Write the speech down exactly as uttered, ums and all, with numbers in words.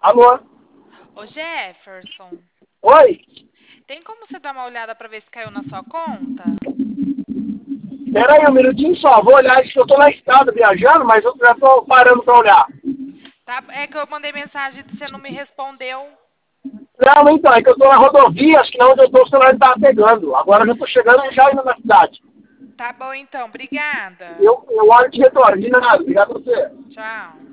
Alô? Ô Jefferson, Oi? tem como você dar uma olhada pra ver se caiu na sua conta? Pera aí um minutinho só, vou olhar, acho que eu tô na estrada viajando, mas eu já tô parando pra olhar. Tá, é que eu mandei mensagem e você não me respondeu. Não, então, é que eu tô na rodovia, acho que não onde eu tô o celular tá pegando. Agora eu já tô chegando já indo na cidade. Tá bom então, obrigada. Eu, eu olho de retorno, de nada, obrigado a você. Tchau.